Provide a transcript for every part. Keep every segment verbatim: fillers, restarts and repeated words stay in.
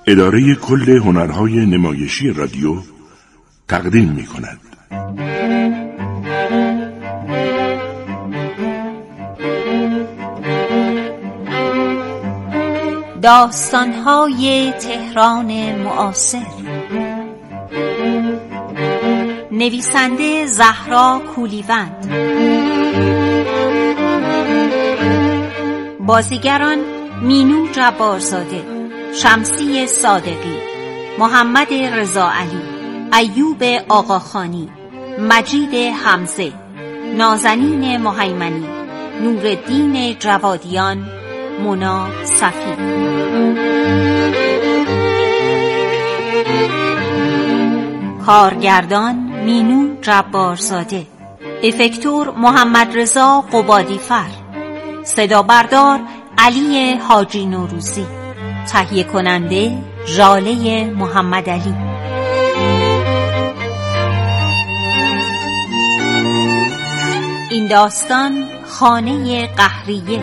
اداره کل هنرهای نمایشی رادیو تقدیم می کند. داستان‌های تهران معاصر، نویسنده زهرا کولیوند، بازیگران مینو جبارزاده، شمسی صادقی، محمد رضا علی، ایوب آقاخانی، مجید حمزه، نازنین مهیمنی، نورالدین جوادیان، مونا صفی. کارگردان مینو جبارزاده، افکتور محمد رضا قبادیفر، صدا بردار علی حاجی نوروزی، تهیه کننده ژاله محمد علی. این داستان خانه قهریه.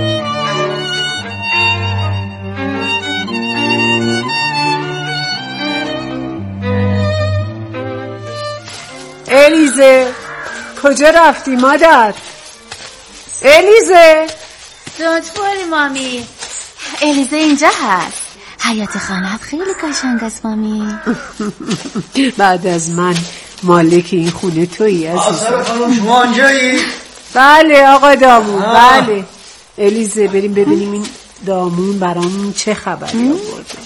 الیزه کجا رفتی مادر؟ الیزه دکتری مامی. الیزه اینجا هست. حیات خانه‌ات خیلی قشنگ است مامی. بعد از من مالک این خونه تویی عزیزم. آسر خانم شما اینجایی؟ بله آقا دامون. آه. بله الیزه بریم ببینیم این دامون برامون چه خبری آورده.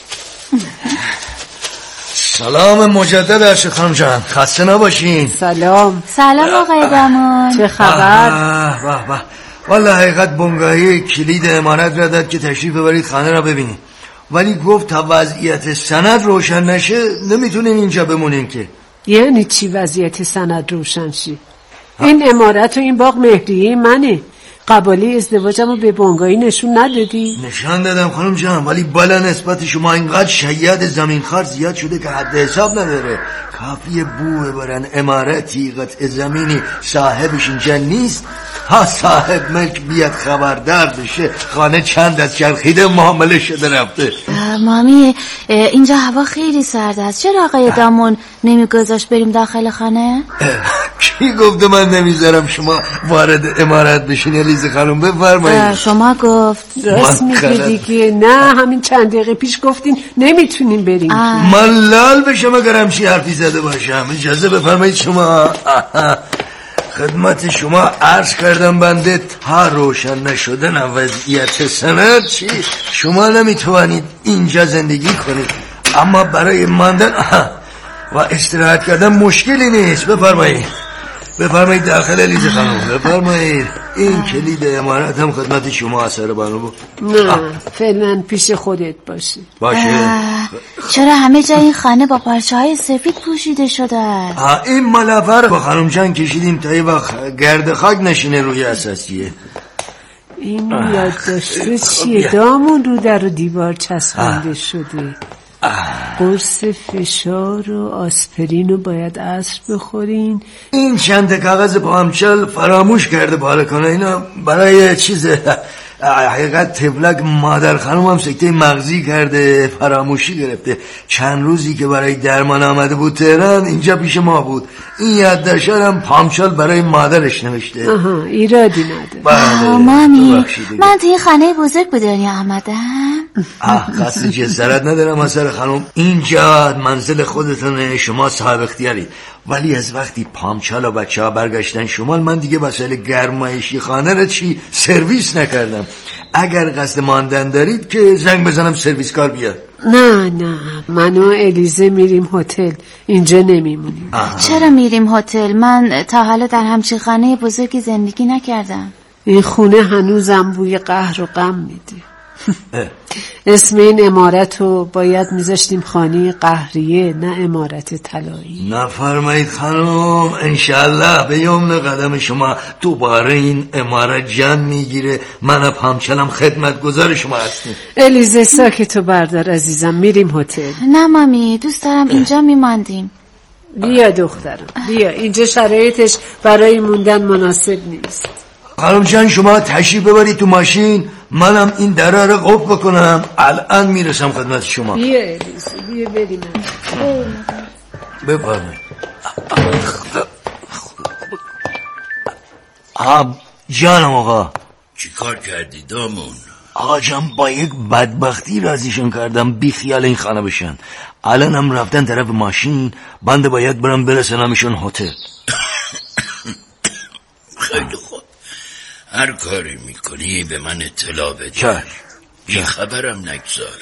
سلام مجدد عرش خانم جان، خسته نباشین. سلام. سلام آقای دامون. چه خبر؟ واه واه والله حقیقت بنگاهی کلید امارت را داد که تشریف ببرید خانه را ببینید، ولی گفت تا وضعیت سند روشن نشه نمیتونین اینجا بمونین. که یعنی چی وضعیت سند روشن شی؟ این امارت و این باغ مهریه منه. قباله ازدواجمو به بنگاهی نشون ندادی؟ نشان دادم خانم جان، ولی بالا نسبت شما اینقدر شیاد زمین خار زیاد شده که حد حساب نداره. کافیه بو ببرن امارتی قطع زمینی صاحبش اینجا نیست، ها صاحب ملک بیاد خبردار بشه خانه چند از چرخیده معامله شده رفته. مامی اینجا هوا خیلی سرد است، چرا آقای دامون نمیگذاشت بریم داخل خانه؟ کی گفته من نمیذارم شما وارد امارت بشین الیزه خانم؟ بفرمایید. شما گفت. راست میگی دیگه. نه همین چند دقیقه پیش گفتین نمیتونیم بریم. من لال به شما گرم چی حرفی زده باشم. اجازه بفرمایید شما. خدمت شما عرض کردم بنده تا روشن نشدن وضعیت سند چی شما نمیتوانید اینجا زندگی کنید، اما برای ماندن و استراحت کردن مشکلی نیست. بفرمایید بفرمایید داخل الیزه خانم. بفرمایید. این کلید امارت هم خدمت شما اثر بانو بود. نه فعلا پیش خودت باشه. باشه. چرا همه جای این خانه با پارچه های سفید پوشیده شده؟ این ملافه با خانم جان کشیدیم تا یه وقت گرد خاک نشینه روی اساسیه. این یادداشته چیه دامون؟ رو در و دیوار چسبنده شده. قرص فشار و آسپرین رو باید عصر بخورین. این چند کاغذ پامچل فراموش کرده بالا کنه. اینا برای چیز حقیقت تبلک مادر خانم هم سکته مغزی کرده، فراموشی گرفته. چند روزی که برای درمان آمده بود تهران اینجا پیش ما بود. این یادداشت هم پامچل برای مادرش نوشته. آها ایرادی نداره. مامی من توی خانه بزرگ به دنیا آمدم. آه قصد جسارت ندارم اثر خانم، اینجا منزل خودتونه، شما صاحب اختیاری. ولی از وقتی پامچال و بچه ها برگشتن شمال من دیگه وسایل گرمایشی خانه را چی سرویس نکردم. اگر قصد ماندن دارید که زنگ بزنم سرویس کار بیاد. نه نه من و الیزه میریم هتل، اینجا نمیمونیم. چرا میریم هتل؟ من تا حالا در همچین خانه بزرگی زندگی نکردم. این خونه هنوزم بوی قهر و غم میده. اسم این امارت رو باید میذاشتیم خانه قهریه نه امارت طلایی. نفرمایید خانم، انشالله به یمن قدم شما دوباره این امارت جان میگیره. من اب همچنم خدمت گذار شما هستیم. الیزه ساکتو بردار عزیزم، میریم هتل. نه مامی دوست دارم اینجا میماندیم. بیا دخترم بیا، اینجا شرایطش برای موندن مناسب نیست. خانم جان شما تشریف ببرید تو ماشین، منم این دره رو قفل بکنم، الان میرسم خدمت شما. بیا الیزه بیا بریم. بفرمایید. آب جانم آقا. چی کار کردی دامون؟ آقا جان با یک بدبختی راضیشون کردم بی خیال این خانه بشن. الان هم رفتن طرف ماشین، بنده باید برم برسنمشون هتل. خیلی خوب، هر کاری میکنی به من اطلاع بده. چشم. بی خبرم نگذار.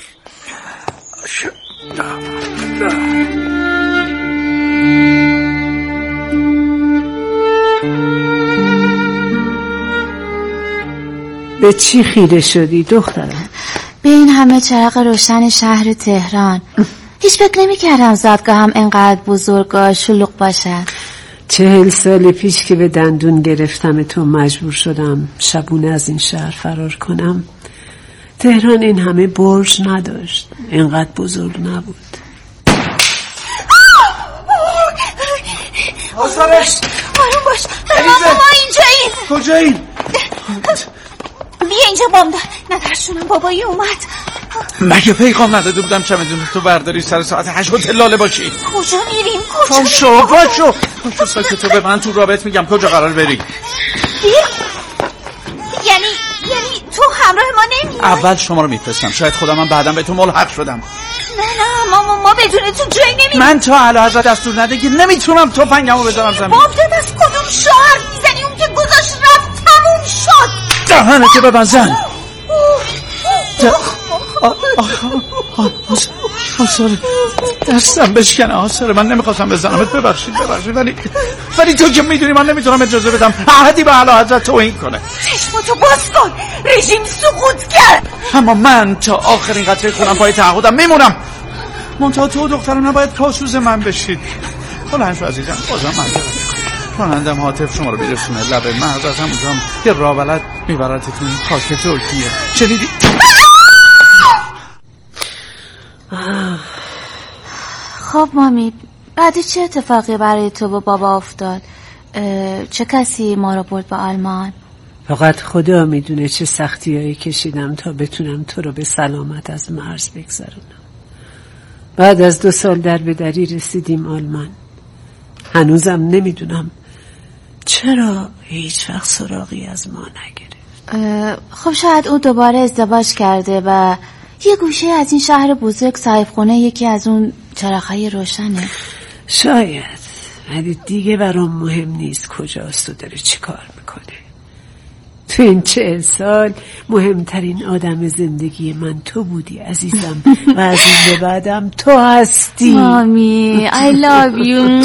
به چی خیره شدی دخترم؟ به این همه چراغ روشن شهر تهران. هیچ فکر نمی کردم زادگاه هم انقدر بزرگ و شلوغ باشد. چهل سال پیش که به دندون گرفتم تو مجبور شدم شبونه از این شهر فرار کنم. تهران این همه برج نداشت، اینقدر بزرگ نبود. آسارش آروم باش. ماما اینجاییم. کجاییم؟ بیا اینجا بام دار. ندرشونم بابایی اومد. مگه پیغام نداده بودم چمدون تو برداری سر ساعت هشت هتل لاله باشی؟ کجا میریم؟ کجا میریم؟ شو باشو باشو ساکتو به من تو رابط میگم کجا قرار بری؟ یعنی یعنی تو همراه ما نمیای؟ اول شما رو میفرستم، شاید خودم هم بعدم به تو ملحق شدم. نه نه ماما ما بدون تو جایی نمیریم. من تا اعلیحضرت دستور ندگی نمیتونم تفنگمو بذارم زمین. بابداد از کدوم شهر میزنی؟ اون که گذاشت رفت تموم شد. دهنتو ببند زن. آساره دستم بشکنه. آساره من نمیخواستم بزنمت، ببخشید ببخشید ولی ولی تو که میدونی من نمیتونم اجازه بدم احدی به اعلیحضرت توهین کنه. چشمتو باز کن، رژیم سقوط کرد. اما من تا آخرین قطره خونم پای تعهدم میمونم. منتها تو دخترم نباید پاسوز من بشید. بلند شو عزیزم، بازم معذرت رانندم هاتف شما رو برسونه لب محض، از همونجا هم یه راه میبردتون خاک ترکیه. شنیدی؟ خب مامی بعدی چه اتفاقی برای تو و بابا افتاد؟ چه کسی ما رو برد به آلمان؟ فقط خدا میدونه چه سختیایی کشیدم تا بتونم تو رو به سلامت از مرز بگذرونم. بعد از دو سال در به دری رسیدیم آلمان. هنوزم نمیدونم چرا هیچ وقت سراغی از ما نگرفت. خب شاید او دوباره ازدواج کرده و یه گوشه از این شهر بزرگ صاحبخونه یکی از اون چراغ‌های روشنه. شاید، ولی دیگه برام مهم نیست کجاست و داره چی کار میکنه. تو این چهل سال مهمترین آدم زندگی من تو بودی عزیزم و از این به بعدم تو هستی. مامی I love you.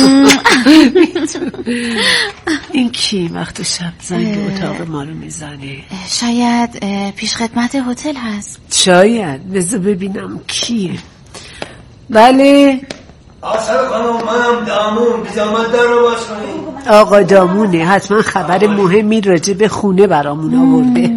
این کی وقت شب زنگ اتاق ما رو میزنه؟ شاید پیش خدمت هتل هست. شاید، بذار ببینم کیه. بله آسر خانم منم دامون، بیزامت در رو باز کنیم. آقا دامونه، حتما خبر مهمی راجع به خونه برامون آورده.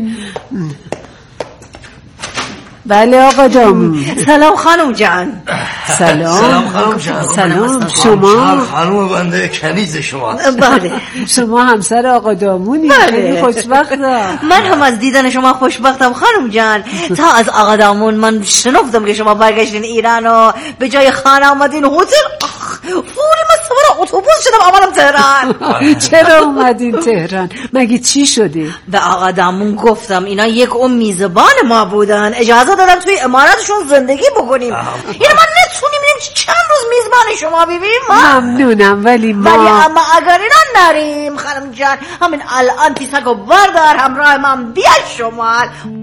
بله آقا دامون. سلام خانم جان. سلام. سلام خانم جان. سلام. شما خانم بنده کنیز شما. بله. شما همسر آقا دامونی. بله. خوشبختم. من هم از دیدن شما خوشبختم خانم جان. تا از آقا دامون من شنفتم که شما برگشتین ایران و به جای خانه آمدین هتل. فوری من سوار اتوبوس شدم آمدم تهران. چرا اومدین تهران؟ مگه چی شده؟ به آقا دامون گفتم اینا یک اون میزبان ما بودن، اجازه دادم توی اماراتشون زندگی بکنیم. یعنی ما نتونیم چند روز میزبان شما ببینیم. ممنونم ولی ما ولی اما اگر اینا نریم خانم جان همین الان پیسکو بردار همراه من بیا شمال.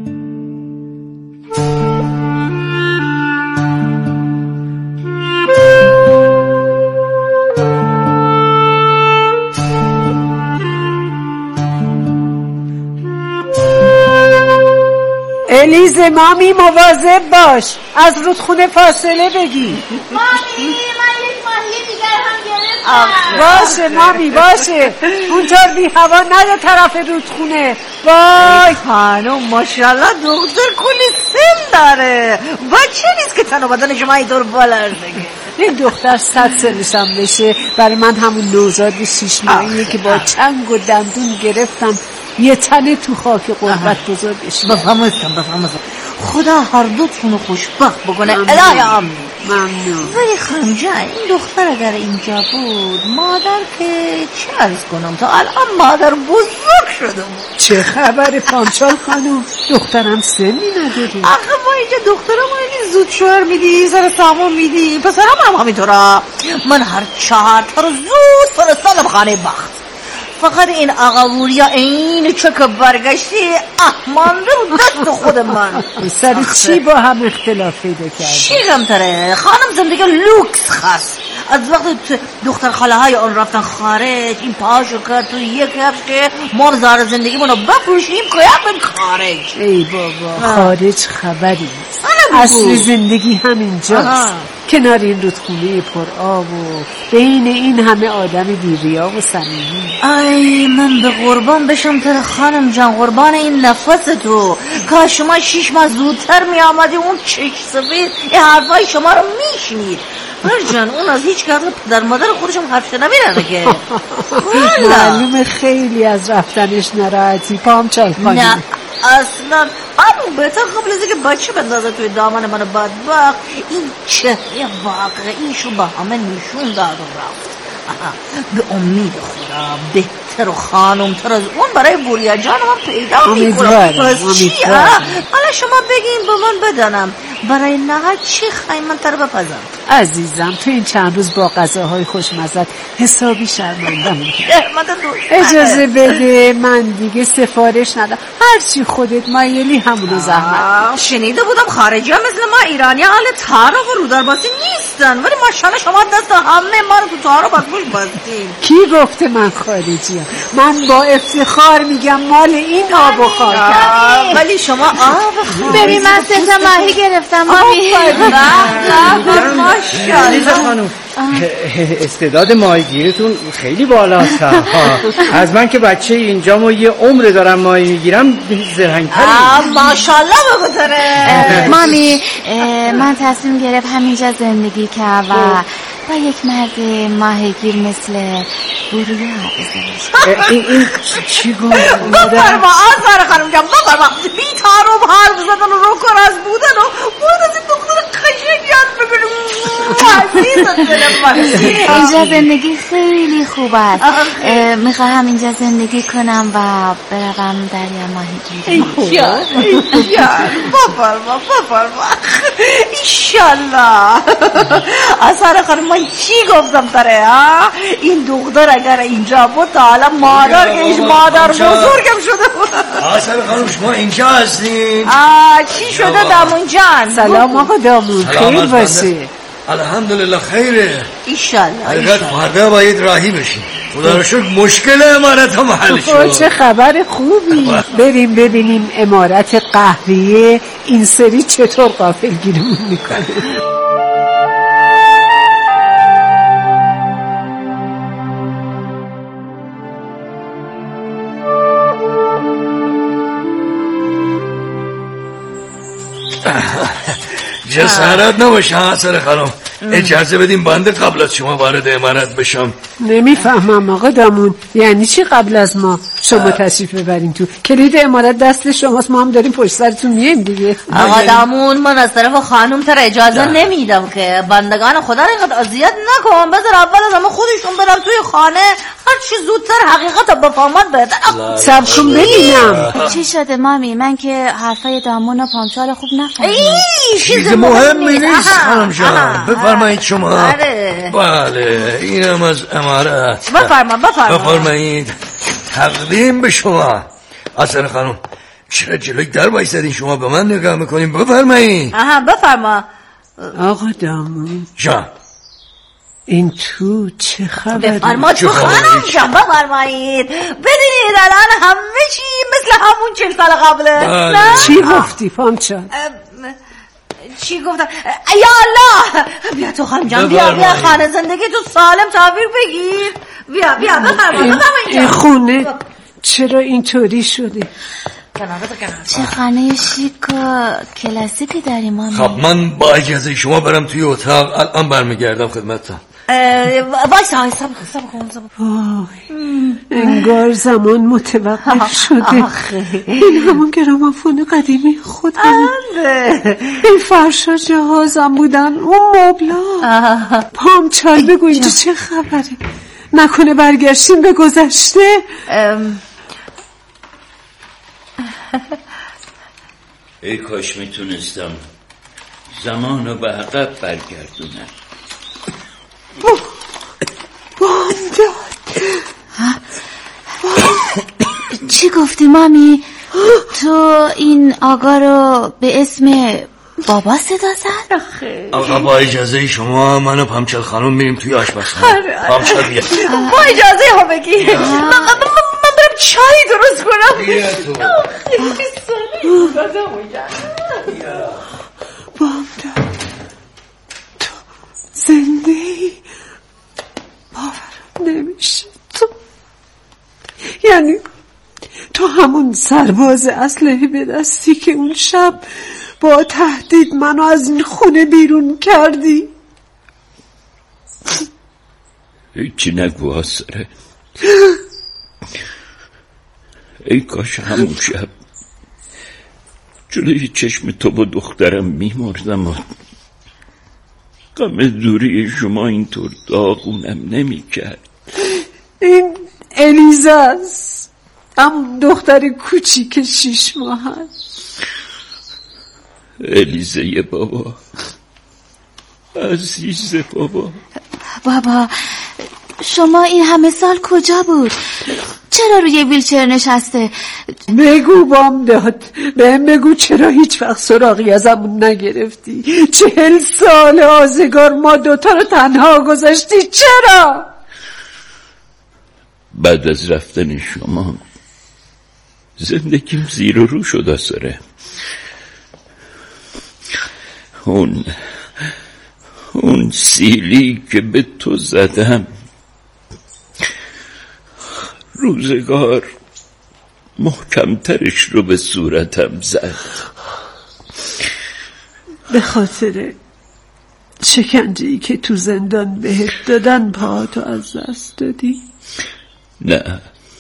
الیزه مامی مواظب باش، از رودخونه فاصله بگی. مامی من یک ماهی دیگر هم گرفتم. باشه مامی باشه، اونطور بی هوا نده طرف رودخونه. وای خانم ماشاءالله دختر کلی سن داره، بچه نیست که تن و بدن شما اینطور بالرزگه. این دختر صد سنشم بشه، برای من همون نوزاد شیش ماهیه که با چنگ و دندون گرفتم یه تنه تو خاک قربت بزرگش. بفهمستم بفهمستم. خدا هر دوتونو خوشبخت بکنه. الهی آمین. ممنون. ولی خانم جان این دختر اگر اینجا بود مادر که چه عرض کنم تا الان مادر بزرگ شده بود. چه خبر پامچال خانم؟ دخترم سنی نداری؟ آخه ما اینجا دخترم اینی زود شوهر میدی سر سامان میدی پسرم هم همینطورا. من هر چهار تا رو زود فرستادم خانه بخت. فقط این آقاوریا این چه که برگشتی احمانده رو دست خود من. سر چی با هم اختلاف پیدا کردی؟ چی غمتره؟ خانم زندگی لوکس خواست. از وقت دختر خاله های آن رفتن خارج این پاشو کرد تو یک هفت که ما زار زندگی منو بفروشیم که یک خارج. ای بابا خارج خبری نیست. اصل زندگی همینجاست. کنار این رودخونه پر آب و بین این همه آدم بی‌ریا و صمیمی. ای من به قربان بشم تر خانم جان، قربان این نفس تو. کاش شما شیش ماه زودتر می آمدی اون چش سفید این حرفای شما رو میشنید. مرجان اون از هیچ کار پدر مادر خودشم حرف نمیرنه که. معلومه خیلی از رفتنش ناراحتی پامچال خانم. نه اصلا همون بهتر قبل از اینکه بچه بندازه توی دامن من بدبخت این چهره واقعیشو به همه نشون داد و رفت. به امید خدا بهتر و خانم تر از اون برای بوریا جان من پیدا میکنم. پس چی؟ حالا شما بگین به من بدانم برای نهار چی خواهی من تر بپزم؟ عزیزم تو این چند روز با غذاهای خوشمزت حسابی شرمندم اجازه بده من دیگه سفارش ندم. هرچی خودت مایلی همونو زحمت. شنیده بودم خارجی ها مثل ما ایرانی ها اهل طارق و رودرباسی نیستن ولی ماشاءالله شما دست همه ما رو تو طارق بازموش بستیم. کی گفته من خارجی هم؟ من با افتخار میگم مال این آب و خاکم. ولی شما آب خاک ببین من سه تا ماهی گرفتم مامی. لیزا خانم استعداد ماهیگیریتون خیلی بالاست. از من که بچه اینجا ما یه عمر دارم ماهی میگیرم زرنگ‌ترم. ماشاءالله بگذاره. مامی من تصمیم گرفت همینجا زندگی کرد و با یک مرد ماهیگیر مثل بوریا ازدواج. این این چی گفت؟ بفرما آزار خانم جان بفرما. بی تارم حرف زدن و روکر از بودن و باید از این دختر قشنگ یاد بکنیم. عزیزت دلم من. اینجا زندگی خیلی خوب است. میخواهم اینجا زندگی کنم و بروم دریا ماهیگیری. ایشان ایشان بفرما بفرما ایشالله. آزار خانم من چی گفتم تره ها؟ این دختر اگر اینجا بود تا حالا مادر ایش مادر بزرگم شده بود. آسر خانم شما اینجا هستین؟ چی شده دامون جان؟ سلام آقا دامون خیر باشه. الحمدلله خیره. ایشالله حقیقت فردا باید راهی بشیم. خدا رو شکر مشکل امارت هم حل شد. چه خبر خوبی. بریم ببینیم امارت قهوه‌ای این سری چطور غافلگیرمون میکنه. جسارت نباشه آسر خانم. اجازه بدیم بنده قبل از شما وارد امارت بشم. نمیفهمم آقا دامون یعنی چی قبل از ما شما تشریف ببرین تو؟ کلید امارت دست شماست ما هم داریم پشت سرتون میایم دیگه. آقا دامون من از طرف خانم تر اجازه نمیدم که بندگان خدا رو اینقدر اذیت نکن. بذار اول از همه خودشون برن توی خانه هر چی زودتر حقیقت رو بفهمن بهتر. صبر کن ببینم. چی شده مامی؟ من که حرفای دامون و پامچال خوب نفهمیدم. چیز مهمی نیست خانم جان. بفرمایید شما. بله اینم از امارت. بفرما بفرما بفرمایید. تقدیم به شما. آسر خانم چرا جلوی در وایسادین شما به من نگاه میکنیم؟ بفرمایید. آها بفرما. آقا دامون جان این تو چه خبری؟ بفرما تو خانم جان بفرمایید. بدونید الان همه چی مثل همون چل سال قبله. چی گفتی پامچال؟ چی گفتم؟ یا الله بیا تو خانم جان بیا بیا خانه زندگی تو سالم تعبیر بگیر. بیا بیا بفرما. این خونه چرا اینطوری شده؟ چه خانه شیک و کلاسیکی داری مامی. خب من با اجازه شما برم توی اتاق الان برمیگردم خدمتتون. وایسا وایسا بخون وای انگار زمان متوقف شده. این همون گرامافون قدیمی خودم، این فرشا جهازم بودن، اون مبلا. پام چال بگو اینجا چه خبره؟ نکنه برگشتیم به گذشته؟ ای کاش میتونستم زمان رو به عقب برگردونم. بامداد چی گفتی مامی؟ تو این آقا رو به اسم بابا صدا زد؟ آقا با اجازه شما من و پامچل خانم میریم توی آشپزخونه. پامچل بیا. با اجازه ها بگی من برم چای درست کنم. بیا تو. خیلی سالی بامداد تو زنده ای؟ باورم نمیشه. تو یعنی تو همون سرباز اسلحه به دستی که اون شب با تهدید منو از این خونه بیرون کردی؟ هیچی نگو آسره. ای کاش همون شب جلوی چشم تو با دخترم میمردم و غم دوری شما اینطور داغونم نمیکرد. این الیزاست، همون دختر کوچیک شیش ماه هست. الیزه بابا، عزیز بابا. بابا شما این همه سال کجا بود؟ چرا روی ویلچر نشسته؟ بگو بامداد، بهم بگو چرا هیچ وقت سراغی ازمون نگرفتی؟ چهل سال آزگار ما دوتا رو تنها گذاشتی، چرا؟ بعد از رفتن شما زندگیم زیر و رو شد آسره. اون اون سیلی که به تو زدم، روزگار محکمترش رو به صورتم زد. به خاطر شکنجه‌ای که تو زندان بهت دادن پاهاتو از دست دادی؟ نه،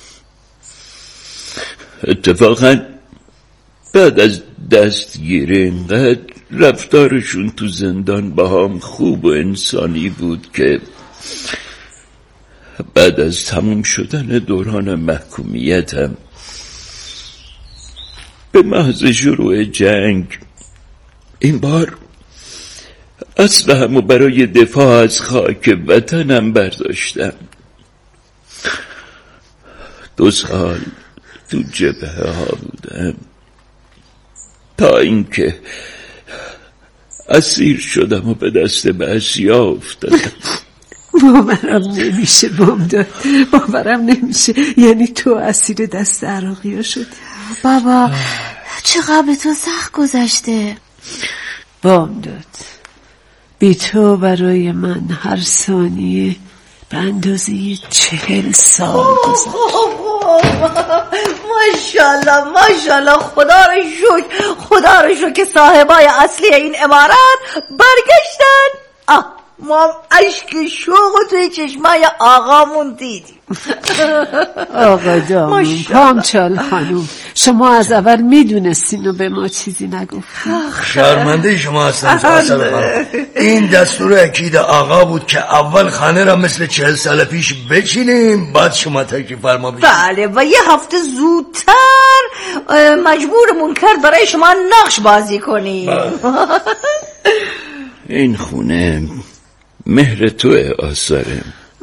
اتفاقا بعد از دستگیری اینقدر رفتارشون تو زندان با هم خوب و انسانی بود که بعد از تموم شدن دوران محکومیتم به محض شروع جنگ این بار اسلحه‌مو برای دفاع از خاک وطنم برداشتم. دو سال تو جبهه ها بودم تا اینکه اسیر شدم و به دست بعثی‌ها افتادم. باورم نمیشه بامداد، باورم نمیشه. یعنی تو اسیر دست عراقی ها شدی؟ بابا چقدر به تو سخت گذشته. بامداد بی تو برای من هر ثانیه به اندازه چهل سال گذشت. ماشاءالله ماشاءالله، خدا رو شکر، خدا رو شکر که صاحبای اصلی این عمارت برگشتن. آه ما اشک شوق توی چشمای آقامون دیدیم. آقا دامون، پامچال خانوم، شما از اول میدونستین و به ما چیزی نگفتین. شرمنده شما هستم ساسر خانم. این دستور اکید آقا بود که اول خانه را مثل چهل سال پیش بچینیم، بعد شما تکلیف فرما بشید. بله، و یه هفته زودتر مجبورمون کرد برای شما نقش بازی کنیم. این خونه مهر توه آثاره،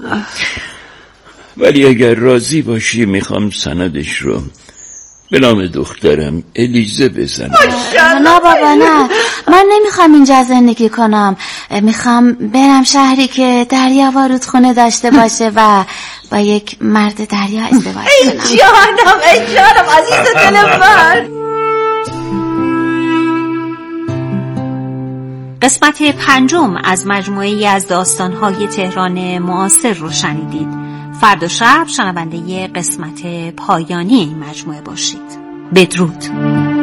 ولی اگر راضی باشی میخوام سندش رو به نام دخترم الیزه بزنم. نه بابا نه، من نمیخوام اینجا زندگی کنم. میخوام برم شهری که دریا و رودخونه داشته باشه و با یک مرد دریا ازدواج کنم. ای جانم ای جانم عزیز دل من. قسمت پنجم از مجموعه‌ای از داستان‌های تهران معاصر رو شنیدید. فردا شب شنونده قسمت پایانی این مجموعه باشید. بدرود.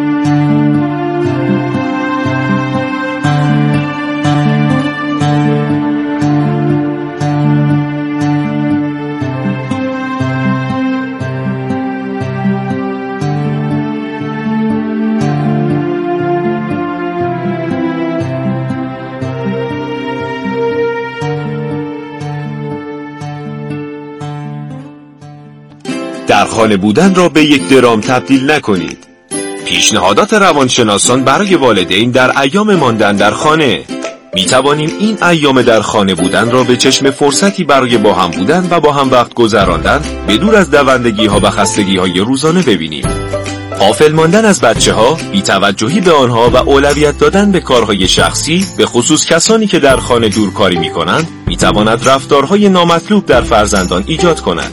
در خانه بودن را به یک درام تبدیل نکنید. پیشنهادات روانشناسان برای والدین در ایام ماندن در خانه. می توانیم این ایام در خانه بودن را به چشم فرصتی برای با هم بودن و با هم وقت گذراندن به دور از دوندگی ها و خستگی های روزانه ببینیم. غافل ماندن از بچه ها، بی‌توجهی به آنها و اولویت دادن به کارهای شخصی، به خصوص کسانی که در خانه دورکاری می کنند، می تواند رفتارهای نامطلوب در فرزندان ایجاد کند.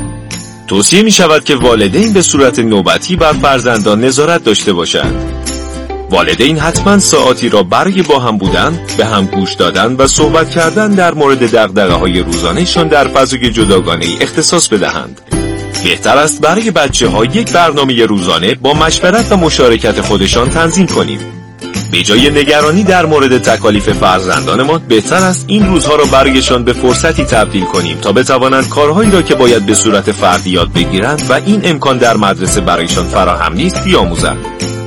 توصیه می شود که والدین به صورت نوبتی بر فرزندان نظارت داشته باشند. والدین حتما ساعتی را برای با هم بودن، به هم گوش دادن و صحبت کردن در مورد دغدغه‌های روزانه‌شان در فضای جداگانه‌ای اختصاص بدهند. بهتر است برای بچه‌ها یک برنامه روزانه با مشورت و مشارکت خودشان تنظیم کنیم. به جای نگرانی در مورد تکالیف فرزندانمان، بهتر است این روزها را برایشان به فرصتی تبدیل کنیم تا بتوانند کارهایی را که باید به صورت فردی یاد بگیرند و این امکان در مدرسه برایشان فراهم نیست بیاموزند.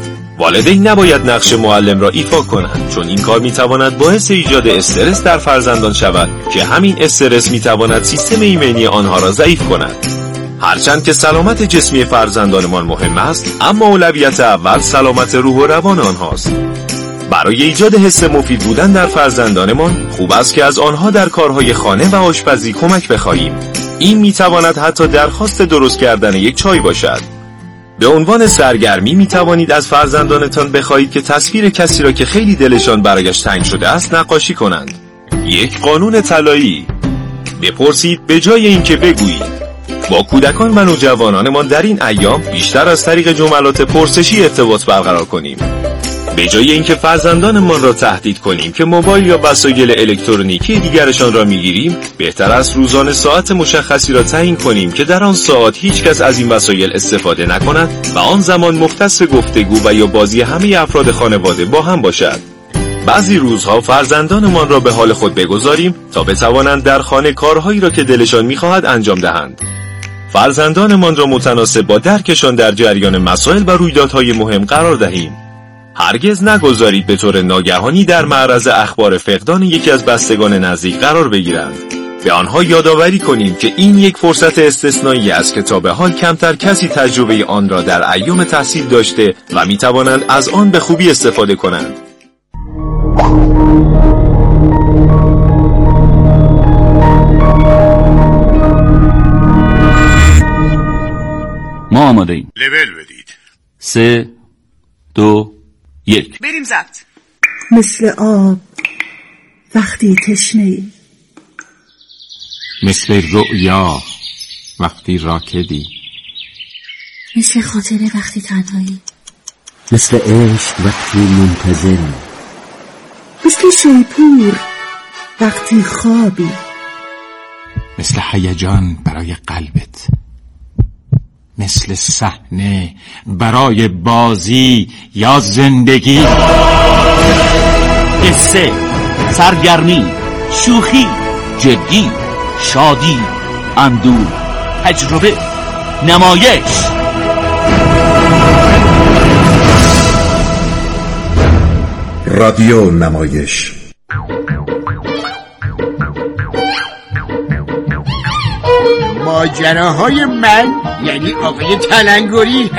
والدین نباید نقش معلم را ایفا کنند، چون این کار میتواند باعث ایجاد استرس در فرزندان شود که همین استرس میتواند سیستم ایمنی آنها را ضعیف کند. هرچند که سلامت جسمی فرزندانمان مهم است، اما اولویت اول سلامت روح و روان آنهاست. برای ایجاد حس مفید بودن در فرزندانمان خوب است که از آنها در کارهای خانه و آشپزی کمک بخواهیم. این میتواند حتی درخواست درست کردن یک چای باشد. به عنوان سرگرمی می توانید از فرزندانتان بخواهید که تصویر کسی را که خیلی دلشان برایش تنگ شده است نقاشی کنند. یک قانون طلایی: بپرسید به جای اینکه بگویید. با کودکان و نوجوانانمان در این ایام بیشتر از طریق جملات پرسشی ارتباط برقرار کنیم. به جای اینکه فرزندانمان را تهدید کنیم که موبایل یا وسایل الکترونیکی دیگرشان را میگیریم، بهتر است روزانه ساعت مشخصی را تعیین کنیم که در آن ساعت هیچ کس از این وسایل استفاده نکند و آن زمان مختص گفتگو و یا بازی همه افراد خانواده با هم باشد. بعضی روزها فرزندانمان را به حال خود بگذاریم تا بتوانند در خانه کارهایی را که دلشان می‌خواهد انجام دهند. فرزندانمان را متناسب با درکشان در جریان مسائل و رویدادهای مهم قرار دهیم. هرگز نگذارید به طور ناگهانی در معرض اخبار فقدان یکی از بستگان نزدیک قرار بگیرند. به آنها یادآوری کنیم که این یک فرصت استثنایی است که تا به حال کمتر کسی تجربه آن را در ایام تحصیل داشته و می توانند از آن به خوبی استفاده کنند. ما آماده ایم. لول بدید. سه دو یک بریم ضبط. مثل آب وقتی تشنه‌ای، مثل رؤیا وقتی راکدی، مثل خاطره وقتی تنهایی، مثل عشق وقتی منتظری، مثل شیپور وقتی خوابی، مثل هیجان برای قلبت، مثل صحنه برای بازی یا زندگی. قصه، سرگرمی، شوخی، جدی، شادی، اندوه، تجربه، نمایش. رادیو نمایش. ماجراهای من یعنی آقای تلنگری.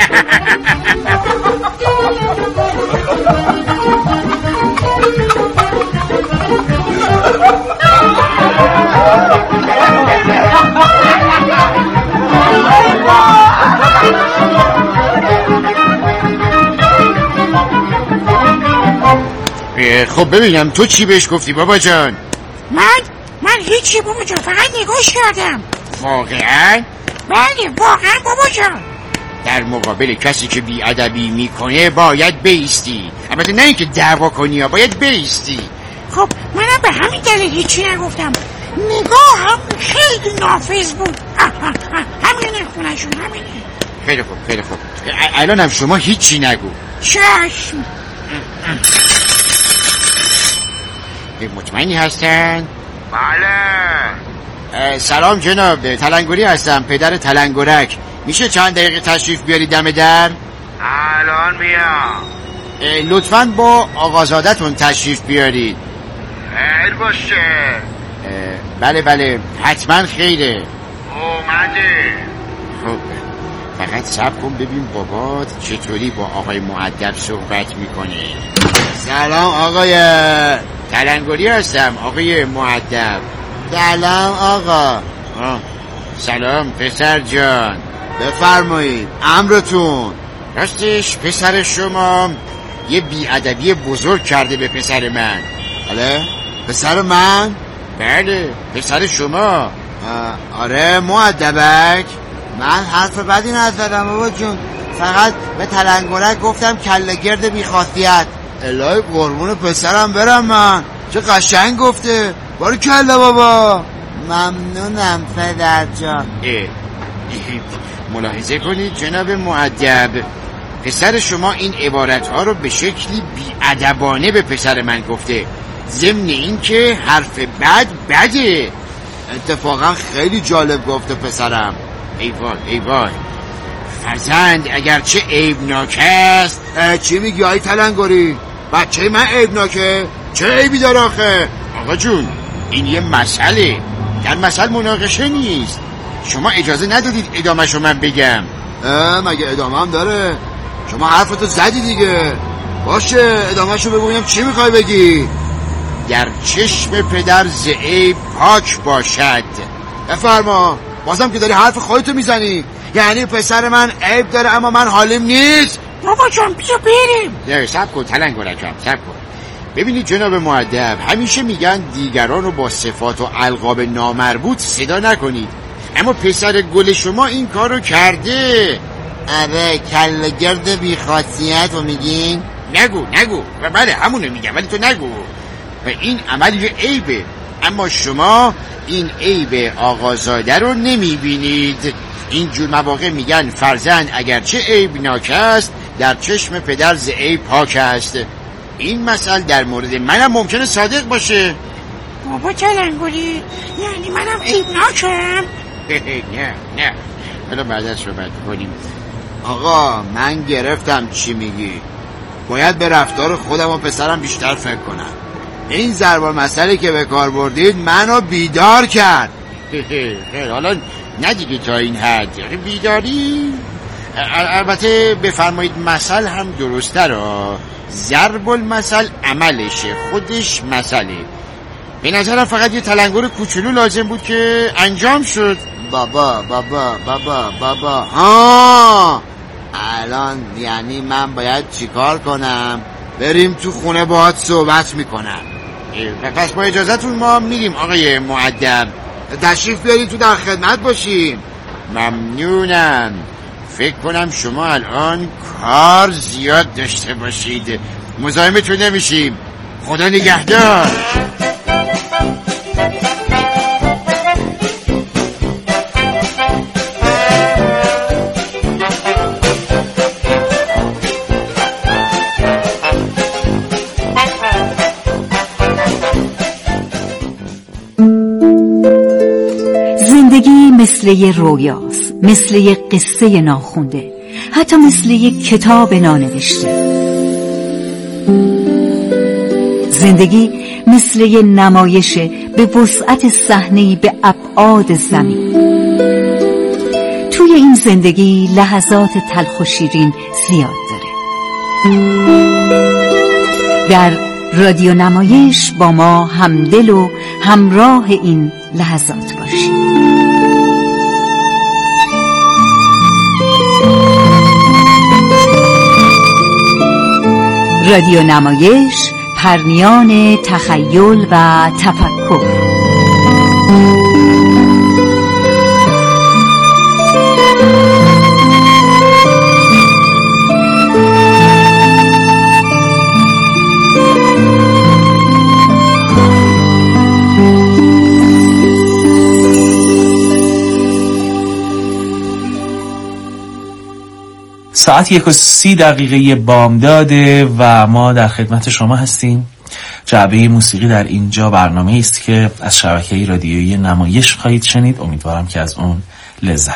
خب ببینم تو چی بهش گفتی بابا جان؟ من من هیچی بابا جان، فقط نگاش کردم. واقعا؟ بله واقعا بابا جان. در مقابل کسی که بی‌ادبی میکنه باید بایستی. البته نه اینکه دعوا کنی یا باید بایستی. خب منم به همین دلیل هیچی نگفتم. نگاهم خیلی نافذ بود. همینه خونشون همینه. خیلی خوب خیلی خوب. الان هم شما هیچی نگو. چشم. مطمئنی هستن؟ بله. سلام جناب، تلنگری هستم، پدر تلنگرک. میشه چند دقیقه تشریف بیاری دم در؟ الان میام. لطفاً با آقازادتون تشریف بیارید. خیر باشه. بله بله حتما خیره. اومده. خب فقط صبر کن ببین بابات چطوری با آقای مؤدب صحبت میکنه. سلام آقای تلنگری هستم، آقای مؤدب. سلام آقا. آه. سلام پسر جان، بفرمایید امرتون. راستش پسر شما یه بیادبی بزرگ کرده به پسر من. بله پسر من؟ بله پسر شما. آره مؤدبک، من حرف بدی نزدم بابا جون، فقط به تلنگرک گفتم کله گرد بی خاصیت. الهی قربون پسرم برم من، چه قشنگ گفته. باری کله بابا. ممنونم پدر جان. ملاحظه کنید جناب مؤدب، پسر شما این عبارت ها رو به شکلی بی‌ادبانه به پسر من گفته، ضمن این که حرف بد بده. اتفاقا خیلی جالب گفته پسرم. ای وای ای وای، فرزند اگرچه عیبناک است. چی میگی آی تلنگری؟ بچه من عیبناکه؟ چه عیبی داره آخه؟ آقا جون این یه مسئله، در مسئله مناقشه نیست. شما اجازه ندادید ادامه‌شو من بگم. مگه ادامه هم داره؟ شما حرفتو زدی دیگه. باشه ادامه‌شو بگو ببینم چی میخوای بگی. در چشم پدر ز عیب پاک باشد. بفرما. بازم که داری حرف خودتو میزنی، یعنی پسر من عیب داره اما من حالیم نیست؟ بابا جان بیا بریم. نه صبر کن تلنگرکم، صبر کن. ببینید جناب مؤدب، همیشه میگن دیگران رو با صفات و القاب نامربوط صدا نکنید، اما پسر گل شما این کار رو کرده. آره کله گرد بی خاصیت رو میگین؟ نگو نگو. بله همونو میگم ولی تو نگو. و این عمل یه عیبه، اما شما این عیب آقازاده رو نمیبینید. اینجور مواقع میگن فرزند اگرچه عیبناک است در چشم پدر ز عیب پاک است. این مسئله در مورد منم ممکنه صادق باشه. بابا تلنگری یعنی منم عیبناکم؟ نه نه حالا بعد از صحبت کنیم. آقا من گرفتم چی میگی. باید به رفتار خودم و پسرم بیشتر فکر کنم. این ضرب المثلی که به کار بردید منو بیدار کرد. خیر حالا نه دیگه تا این حد بیداری. البته بفرمایید مثل هم درسته را، ضرب المثل عملشه، خودش مسئله. به نظرم فقط یه تلنگر کوچولو لازم بود که انجام شد. بابا بابا بابا بابا ها الان یعنی من باید چیکار کنم؟ بریم تو خونه باهات صحبت میکنم. پس با اجازتون ما میریم آقای مؤدب. تشریف بیارین تو در خدمت باشیم. ممنونم. فکر کنم شما الان کار زیاد داشته باشید، مزاحمتون نمیشیم. خدا نگهدار. زندگی مثل یه رویاست، مثل یه قصه ناخونده، حتی مثل یه کتاب نانوشته. زندگی مثل یه نمایشه به وسعت صحنه‌ای به ابعاد زمین. توی این زندگی لحظات تلخ و شیرین زیاد داره. در رادیو نمایش با ما همدل و همراه این لحظات باشید. رادیو نمایش، پرنیان تخیل و تفکر. ساعت یک و سی دقیقه بامداده و ما در خدمت شما هستیم. جعبه موسیقی در اینجا برنامه است که از شبکه رادیویی نمایش خواهید شنید. امیدوارم که از اون لذت